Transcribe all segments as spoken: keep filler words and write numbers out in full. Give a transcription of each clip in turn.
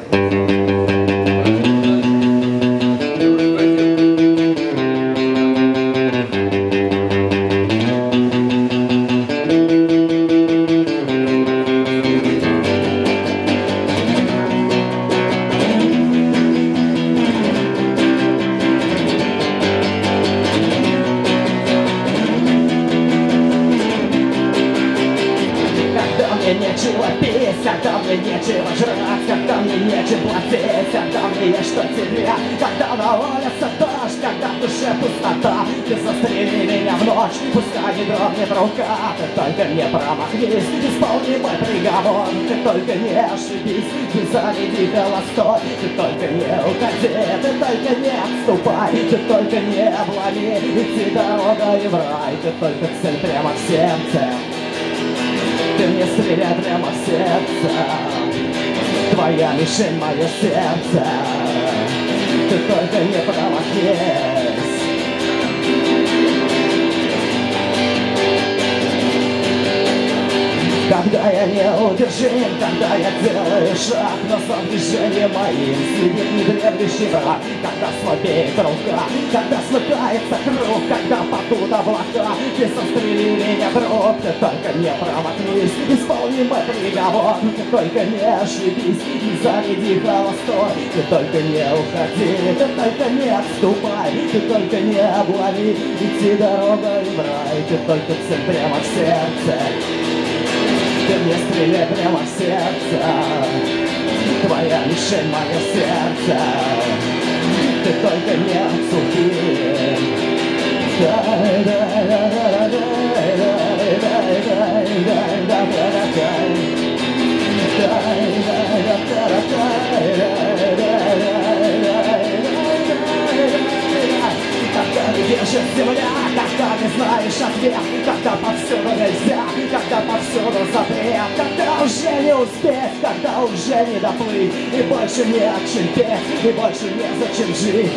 Нечего пить, когда мне нечего жрать, когда мне нечего петь, когда мне есть что терять, когда на улице дождь, когда в душе пустота. Ты застрели меня в ночь, пускай не дрогнет рука. Ты только не промахнись, исполни мой приговор. Ты только не ошибись, не заряди холостой. Ты только не уходи, ты только не отступай. Ты только не обломи, идти дорогой в рай. Ты только цель прямо в сердце. Ты мне стреляй прямо в сердце. Твоя мишень, мое сердце. Ты только не промахнись. Когда я неудержим, когда я делаю шаг, но сам движением моим следит недремлющий враг. Когда слабеет рука, когда смыкается круг, когда падут облака, ты застрели меня, друг. Ты только не промахнись, исполни мой приговор. Ты только не ошибись, не заряди холостой. Ты только не уходи, ты только не отступай. Ты только не обломи, идти дорогой в рай. Ты только цель прямо в сердце. Ты мне стреляй прямо в сердце. Твоя мишень, мое сердце. Ты только не отступи. Дай, дай, дай, дай, дай, дай, дай, дай, дай, дай, когда не держит земля, когда не знаешь ответ, когда повсюду нельзя, когда повсюду запрет, когда уже не успеть, когда уже не доплыть, и больше не о чем петь, и больше незачем жить.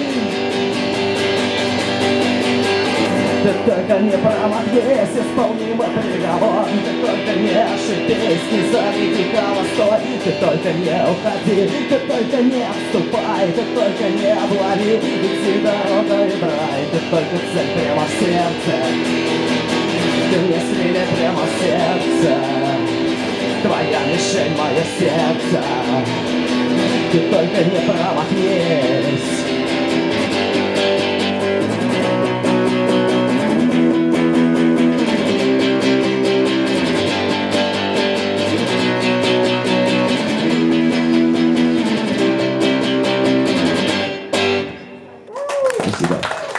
Ты только не промахнись, исполни мой приговор. Ты только не ошибись, не заряди холостой. Ты только не уходи, ты только не отступай. Ты только не обломи, идти дорогой в рай. Ты только цель прямо в сердце. Ты мне стреляй прямо в сердце. Твоя мишень, мое сердце. Ты только не промахнись. Спасибо.